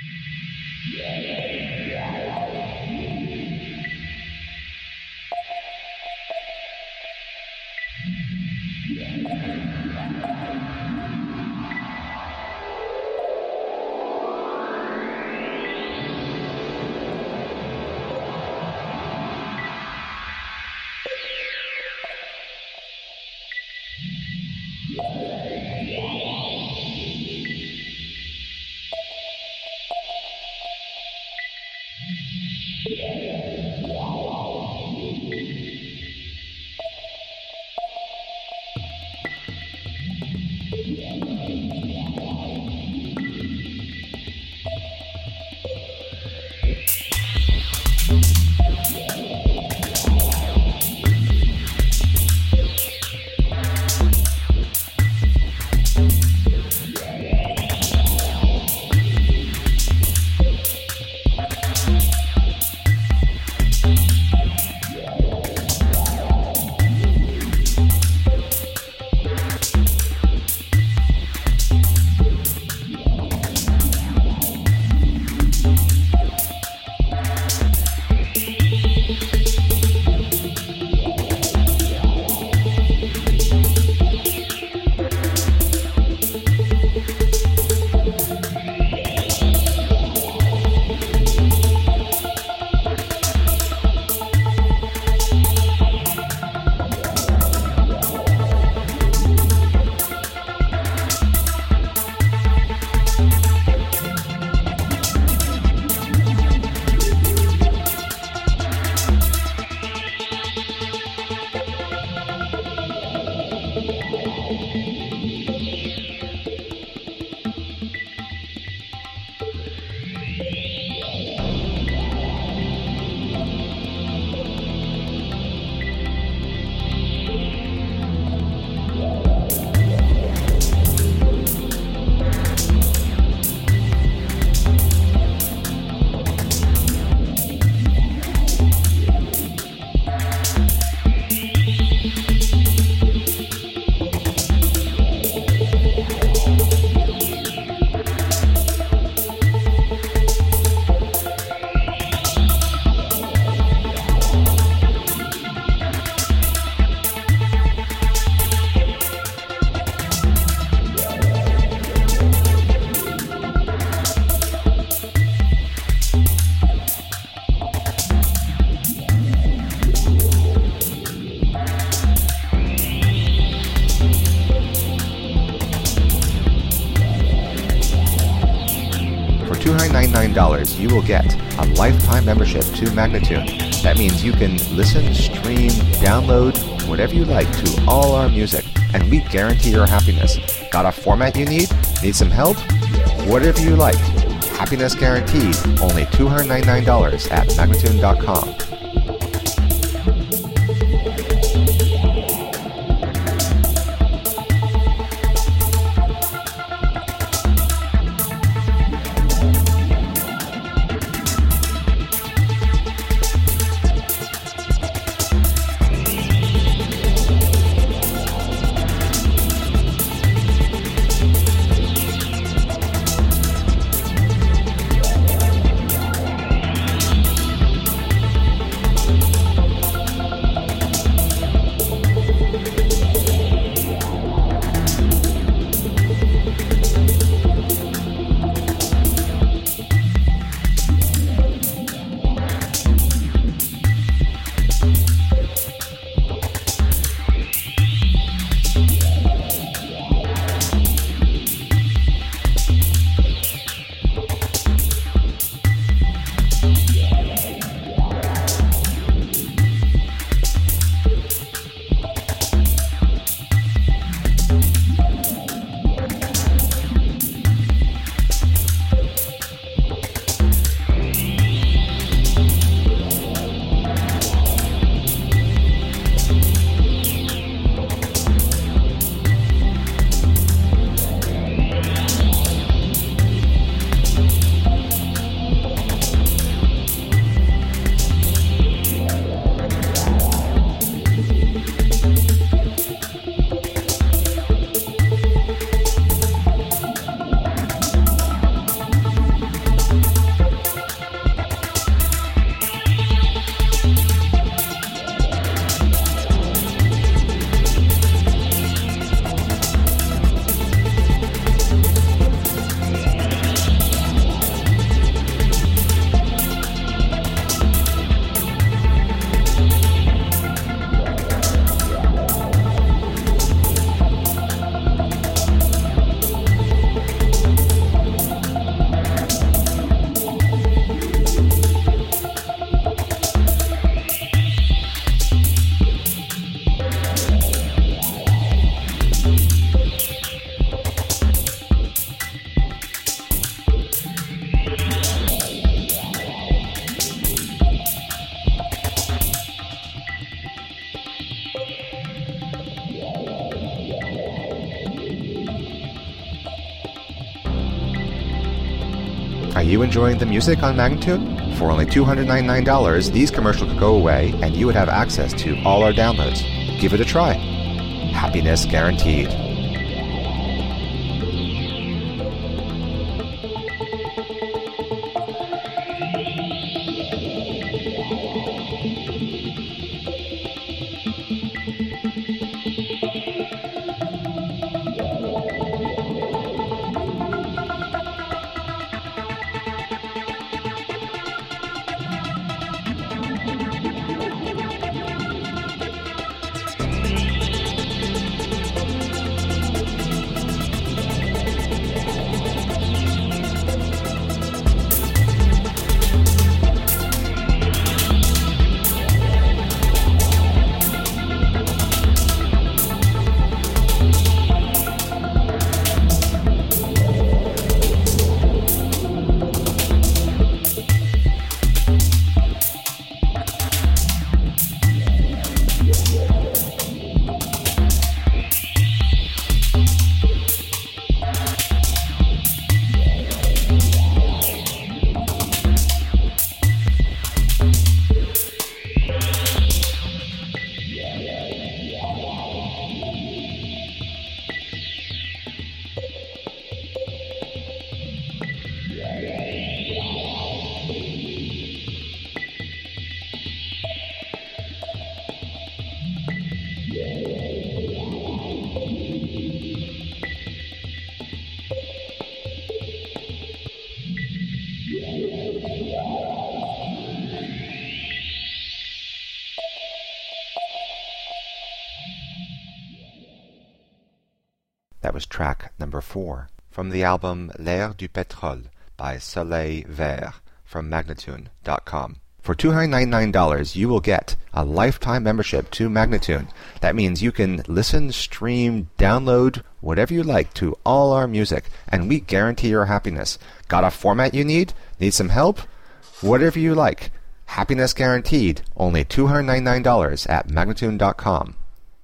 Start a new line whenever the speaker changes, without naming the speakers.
$299, you will get a lifetime membership to Magnatune. That means you can listen, stream, download, whatever you like to all our music, and we guarantee your happiness. Got a format you need? Need some help? Whatever you like. Happiness guaranteed. Only $299 at Magnatune.com. Are you enjoying the music on Magnatune? For only $299, these commercials could go away and you would have access to all our downloads. Give it a try. Happiness guaranteed. That was track number 4 from the album L'Air du Pétrole by Soleil Vert from Magnatune.com. For $299, you will get a lifetime membership to Magnatune. That means you can listen, stream, download, whatever you like to all our music, and we guarantee your happiness. Got a format you need? Need some help? Whatever you like. Happiness guaranteed. Only $299 at Magnatune.com.